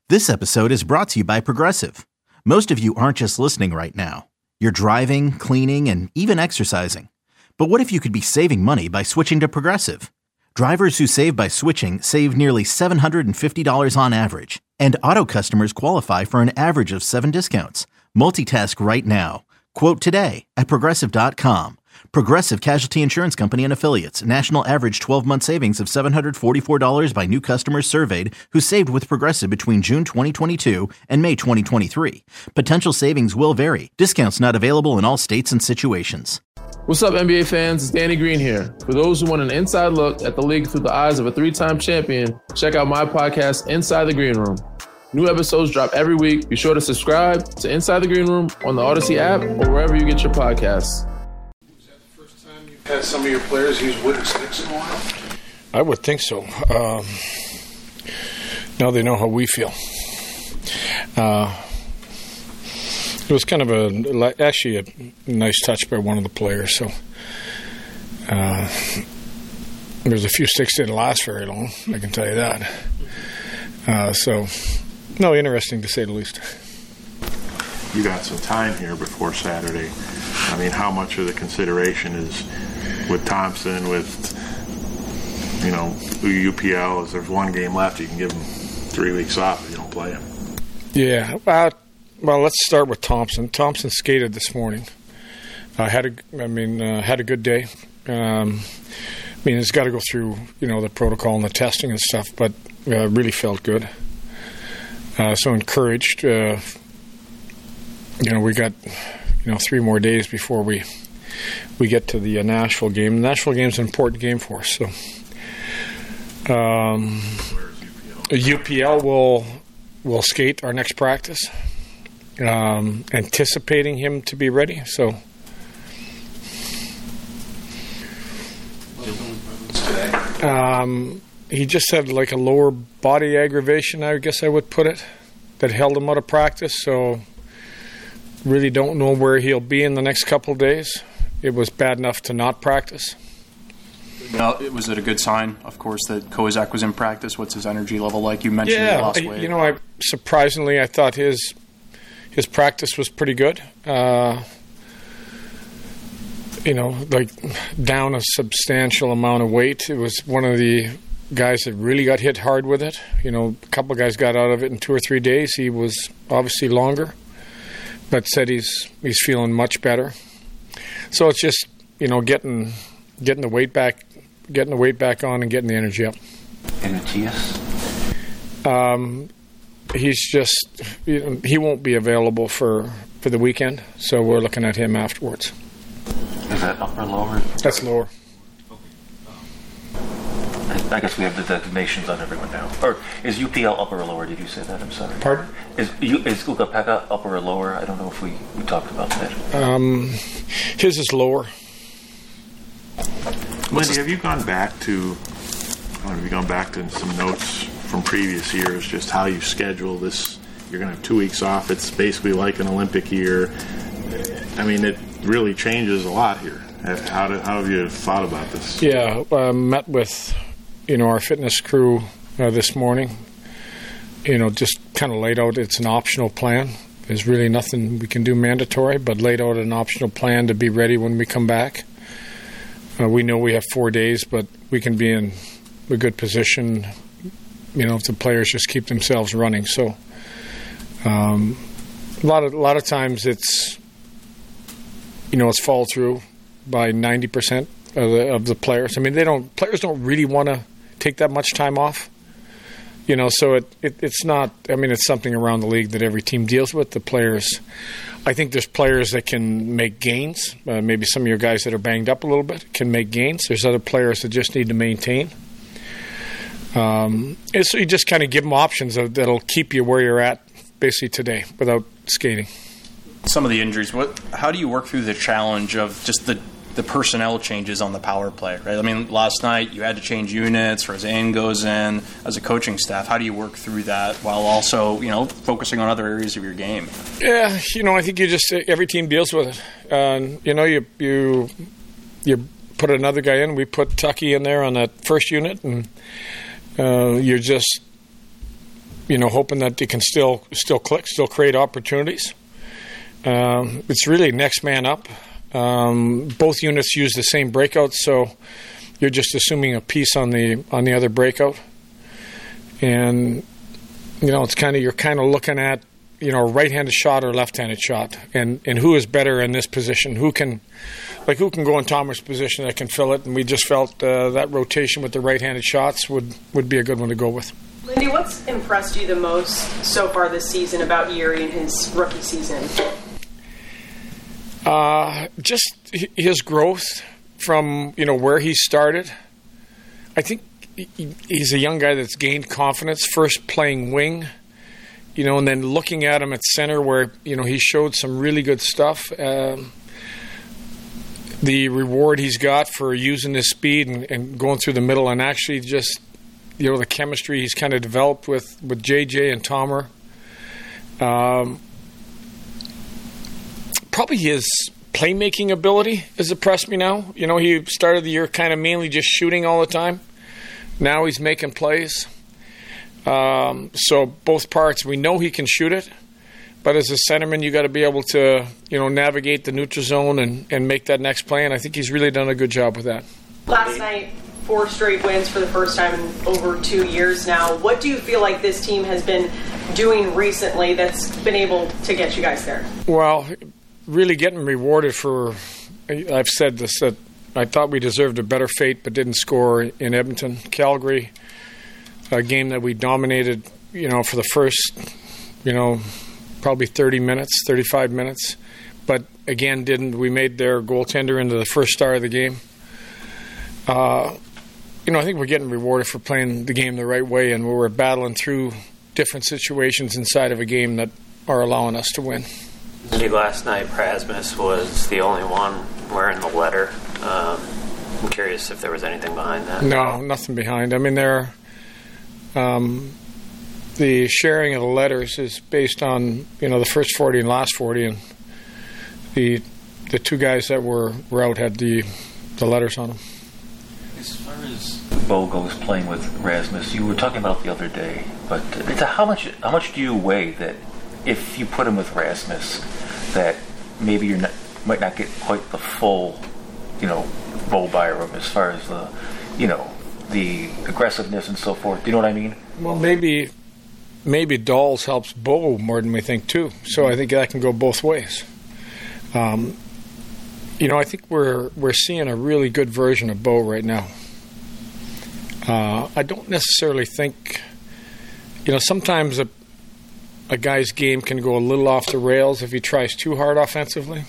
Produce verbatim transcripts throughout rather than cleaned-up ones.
This episode is brought to you by Progressive. Most of you aren't just listening right now. You're driving, cleaning, and even exercising. But what if you could be saving money by switching to Progressive? Drivers who save by switching save nearly seven hundred fifty dollars on average. And auto customers qualify for an average of seven discounts. Multitask right now. Quote today at Progressive dot com. Progressive Casualty Insurance Company and Affiliates. National average twelve-month savings of seven hundred forty-four dollars by new customers surveyed who saved with Progressive between June twenty twenty-two and May twenty twenty-three. Potential savings will vary. Discounts not available in all states and situations. What's up, N B A fans? It's Danny Green here. For those who want an inside look at the league through the eyes of a three-time champion, check out my podcast, Inside the Green Room. New episodes drop every week. Be sure to subscribe to Inside the Green Room on the Odyssey app or wherever you get your podcasts. Had some of your players use wooden sticks in a while? I would think so. Um, now they know how we feel. Uh, it was kind of a, actually a nice touch by one of the players. So uh, there's a few sticks didn't last very long, I can tell you that. Uh, so, no, interesting to say the least. You got some time here before Saturday. I mean, how much of the consideration is with Thompson, with, you know, U P L, if there's one game left, you can give him three weeks off if you don't play him? Yeah, uh, well, let's start with Thompson. Thompson skated this morning. Uh, had a, I mean, uh, had a good day. Um, I mean, he's got to go through, you know, the protocol and the testing and stuff, but uh, really felt good. Uh, so encouraged. Uh, you know, we got, you know, three more days before we we get to the uh, Nashville game. The Nashville game is an important game for us. So, um, U P L will will skate our next practice. Um, anticipating him to be ready. So, um, he just had like a lower body aggravation, I guess I would put it, that held him out of practice. So, really don't know where he'll be in the next couple of days. It was bad enough to not practice. Well, was it a good sign, of course, that Kozak was in practice? What's his energy level like? You mentioned yeah, he lost weight. You know, I surprisingly, I thought his his practice was pretty good. Uh, you know, like down a substantial amount of weight. It was one of the guys that really got hit hard with it. You know, a couple of guys got out of it in two or three days. He was obviously longer, but said he's he's feeling much better. So it's just, you know, getting getting the weight back, getting the weight back on, and getting the energy up. And Matthias? Um, he's just you know, he won't be available for, for the weekend, so we're looking at him afterwards. Is that upper or lower? That's lower. I guess we have the designations on everyone now. Or is U P L upper or lower? Did you say that? I'm sorry. Pardon? Is is Ukko-Pekka upper or lower? I don't know if we, we talked about that. Um, his is lower. Lindy, have you gone back to have you gone back to some notes from previous years, just how you schedule this? You're going to have two weeks off. It's basically like an Olympic year. I mean, it really changes a lot here. How, do, how have you thought about this? Yeah, uh, met with, you know, our fitness crew uh, this morning. You know, just kind of laid out it's an optional plan. There's really nothing we can do mandatory, but laid out an optional plan to be ready when we come back. Uh, we know we have four days, but we can be in a good position, you know, if the players just keep themselves running. So um, a lot of a lot of times it's, you know, it's fall through by ninety percent of the, of the players. I mean, they don't players don't really want to take that much time off. You know, so it, it it's not, I mean, it's something around the league that every team deals with. The players, I think there's players that can make gains. Uh, maybe some of your guys that are banged up a little bit can make gains. There's other players that just need to maintain. Um, and so you just kind of give them options that'll keep you where you're at basically today without skating. Some of the injuries, what? How do you work through the challenge of just the the personnel changes on the power play, right? I mean, last night you had to change units, Rosane goes in as a coaching staff. How do you work through that while also, you know, focusing on other areas of your game? Yeah, you know, I think you just, every team deals with it. Uh, you know, you you you put another guy in. We put Tucky in there on that first unit, and uh, you're just you know, hoping that they can still still click, still create opportunities. Um, it's really next man up. Um, both units use the same breakout, so you're just assuming a piece on the on the other breakout. And you know, it's kind of you're kind of looking at, you know, right-handed shot or left-handed shot, and and who is better in this position? Who can, like, who can go in Tomer's position that can fill it? And we just felt uh, that rotation with the right-handed shots would would be a good one to go with. Lindy, what's impressed you the most so far this season about Jiri in his rookie season? Uh, just his growth from, you know, where he started. I think he's a young guy that's gained confidence, first playing wing, you know, and then looking at him at center where, you know, he showed some really good stuff. Um, the reward he's got for using his speed and, and going through the middle, and actually just, you know, the chemistry he's kind of developed with, with J J and Tomer. Um, probably his playmaking ability has impressed me now. You know, he started the year kind of mainly just shooting all the time. Now he's making plays. Um, so both parts, we know he can shoot it, but as a centerman, you got to be able to, you know, navigate the neutral zone and, and make that next play, and I think he's really done a good job with that. Last night, four straight wins for the first time in over two years now. What do you feel like this team has been doing recently that's been able to get you guys there? Well, really getting rewarded for, I've said this, that I thought we deserved a better fate but didn't score in Edmonton. Calgary, a game that we dominated, you know, for the first, you know, probably thirty minutes, thirty-five minutes. But again, didn't, we made their goaltender into the first star of the game. Uh, you know, I think we're getting rewarded for playing the game the right way, and we're battling through different situations inside of a game that are allowing us to win. Last night, Rasmus was the only one wearing the letter. Um, I'm curious if there was anything behind that. No, nothing behind. I mean, there, um, the sharing of the letters is based on, you know, the first forty and last forty, and the the two guys that were, were out had the the letters on them. As far as Bo goes playing with Rasmus, you were talking about the other day, but it's a, how much how much do you weigh that if you put him with Rasmus, that maybe you might not get quite the full, you know, Bo Byram as far as the, you know, the aggressiveness and so forth. Do you know what I mean? Well, maybe maybe Dolls helps Bo more than we think too. So I think that can go both ways. Um, you know, I think we're we're seeing a really good version of Bo right now. Uh, I don't necessarily think, you know, sometimes a a guy's game can go a little off the rails if he tries too hard offensively.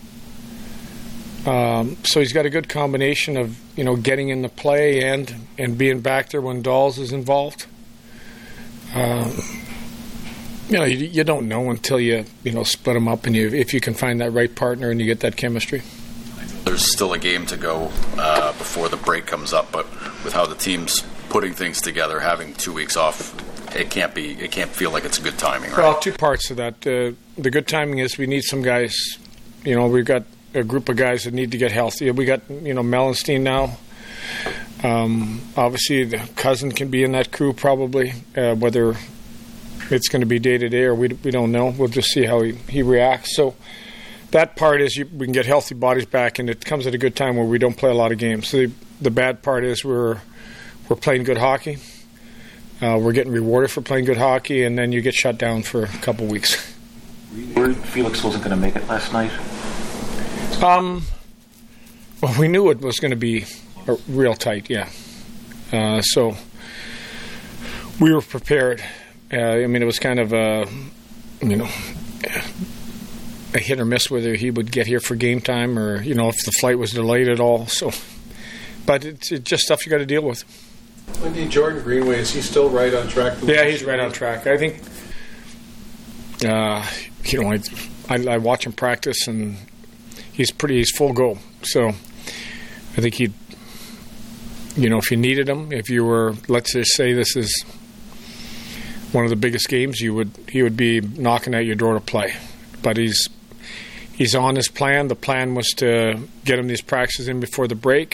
Um, so he's got a good combination of, you know, getting in the play and and being back there when Dolls is involved. Um, you know, you, you don't know until you you know split them up, and you if you can find that right partner and you get that chemistry. There's still a game to go uh, before the break comes up, but with how the team's putting things together, having two weeks off, it can't be. It can't feel like it's good timing, right? Well, two parts to that. Uh, the good timing is we need some guys. You know, we've got a group of guys that need to get healthy. We got, you know, Melenstein now. Um, obviously, the cousin can be in that crew probably. Uh, whether it's going to be day to day or we we don't know. We'll just see how he, he reacts. So that part is you, we can get healthy bodies back, and it comes at a good time where we don't play a lot of games. So the, the bad part is we're we're playing good hockey. Uh, we're getting rewarded for playing good hockey, and then you get shut down for a couple weeks. Were you worried Felix wasn't going to make it last night? Um, well, we knew it was going to be uh, real tight, yeah. Uh, so we were prepared. Uh, I mean, it was kind of a, you know, a hit or miss whether he would get here for game time or, you know, if the flight was delayed at all. So, but it's, it's just stuff you got to deal with. Wendy, Jordan Greenway, is he still right on track? Yeah, he's right on track. I think, uh, you know, I, I, I watch him practice, and he's pretty, he's full go. So I think he'd, you know, if you needed him, if you were, let's just say this is one of the biggest games, you would, he would be knocking at your door to play. But he's, he's on his plan. The plan was to get him these practices in before the break.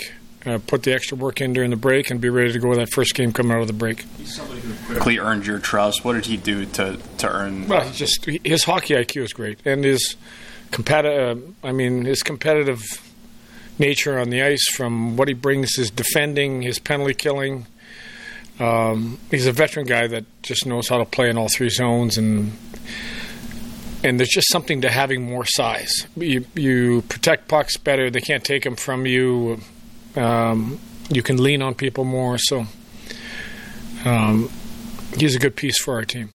uh, put the extra work in during the break, and be ready to go with that first game coming out of the break. He's somebody who quickly earned your trust. What did he do to, to earn? Well, he just his hockey I Q is great, and his competitive. Uh, I mean, his competitive nature on the ice, from what he brings, his defending, his penalty killing. Um, he's a veteran guy that just knows how to play in all three zones, and and there's just something to having more size. You, you protect pucks better. They can't take them from you. Um, you can lean on people more. So um, he's a good piece for our team.